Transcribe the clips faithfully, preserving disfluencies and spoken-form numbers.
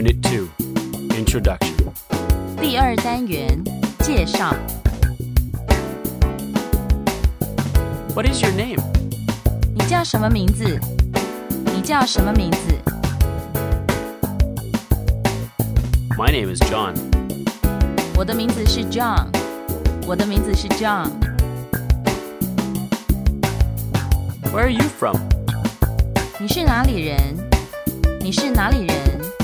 Unit two, Introduction. 第二单元介绍。 What is your name? 你叫什么名字？你叫什么名字？ My name is John. 我的名字是 John。我的名字是 John。 Where are you from? 你是哪里人？你是哪里人？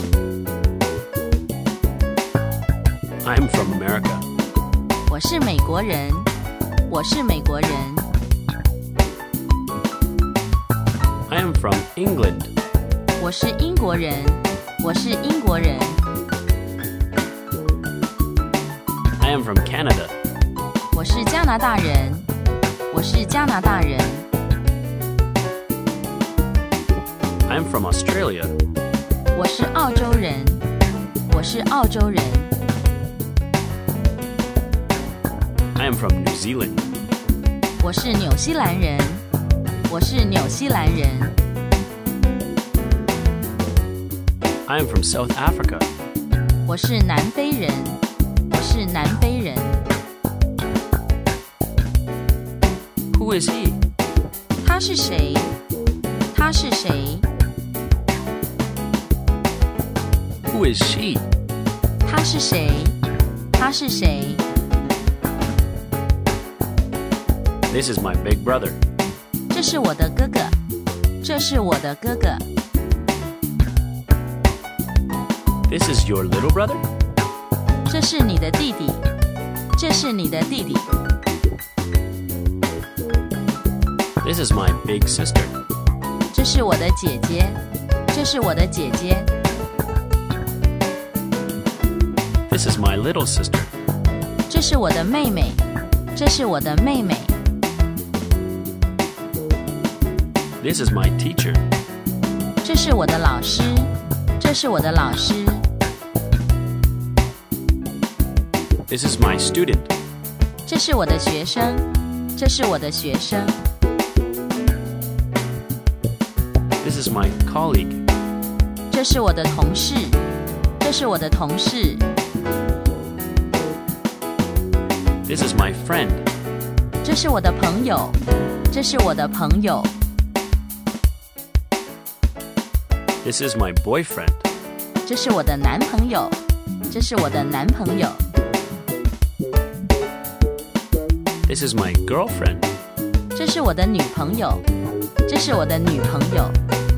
I'm from America. 我是美国人。我是美国人。 I am from England. 我是英国人。我是英国人。 I am from Canada. 我是加拿大人。我是加拿大人。 I am from Australia. 我是澳洲人。我是澳洲人。 I am from New Zealand. 我是纽西兰人。我是纽西兰人。 I am from South Africa. 我是南非人。我是南非人。 Who is he? 他是谁？他是谁？ Who is she? 他是谁？他是谁？ This is my big brother. 这是我的哥哥。这是我的哥哥。 This is your little brother? 这是你的弟弟。这是你的弟弟。 This is my big sister. 这是我的姐姐。这是我的姐姐。 This is my little sister. 这是我的妹妹。这是我的妹妹。 This is my teacher. 这是我的老师。这是我的老师。 This is my student. 这是我的学生。这是我的学生。 This is my colleague. 这是我的同事。这是我的同事。 This is my friend. 这是我的朋友。这是我的朋友。 This is my boyfriend. 这是我的男朋友。这是我的男朋友。 This is my girlfriend. 这是我的女朋友。这是我的女朋友。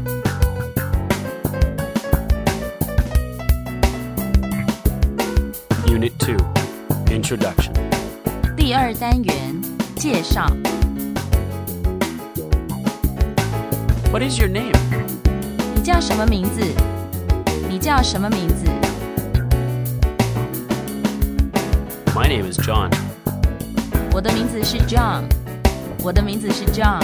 Unit two, Introduction. 第二单元介绍。 What is your name? 你叫什么名字？你叫什么名字？ My name is John. 我的名字是 John。我的名字是 John。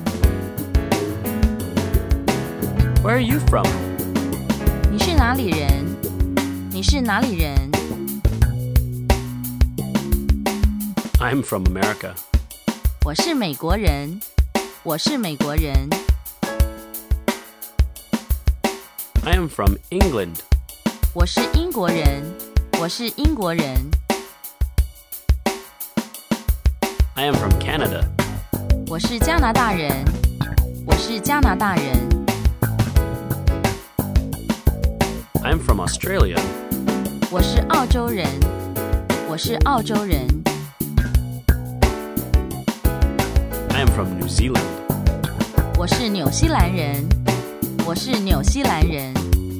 Where are you from? 你是哪里人？你是哪里人？ I'm from America. 我是美国人。我是美国人。 I am from England. 我是英国人。我是英国人。 I am from Canada. 我是加拿大人。我是加拿大人。 I am from Australia. 我是澳洲人。我是澳洲人。 I am from New Zealand. 我是纽西兰人。我是纽西兰人。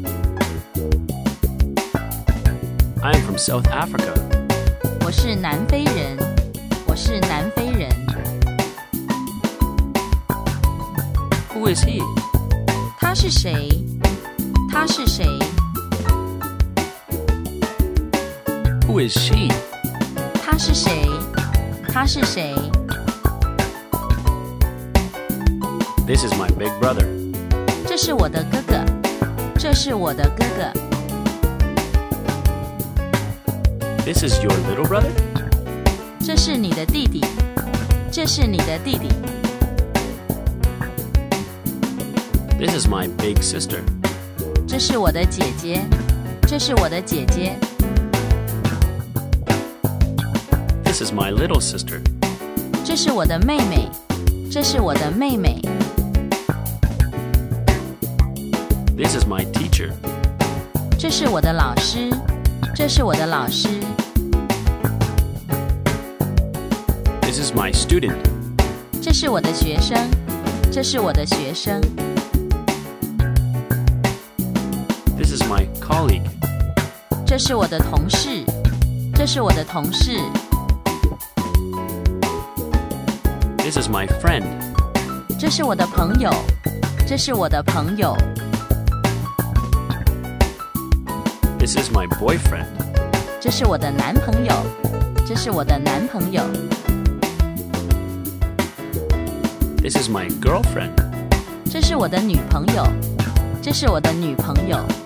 I am from South Africa. 我是南非人。我是南非人。 Who is he? 他是谁？他是谁？ Who is she? 他是谁？他是谁？ This is my big brother. 这是我的哥哥。这是我的哥哥。 This is your little brother? 这是你的弟弟。这是你的弟弟。 This is my big sister. 这是我的姐姐。 这是我的姐姐。 This is my little sister. 这是我的妹妹。这是我的妹妹。 This is my teacher. 这是我的老师。这是我的老师。 This is my student. 这是我的学生。这是我的学生。 This is my colleague. 这是我的同事。这是我的同事。 This is my friend. 这是我的朋友。这是我的朋友。 This is my boyfriend. 这是我的男朋友。这是我的男朋友。 This is my girlfriend. 这是我的女朋友。这是我的女朋友。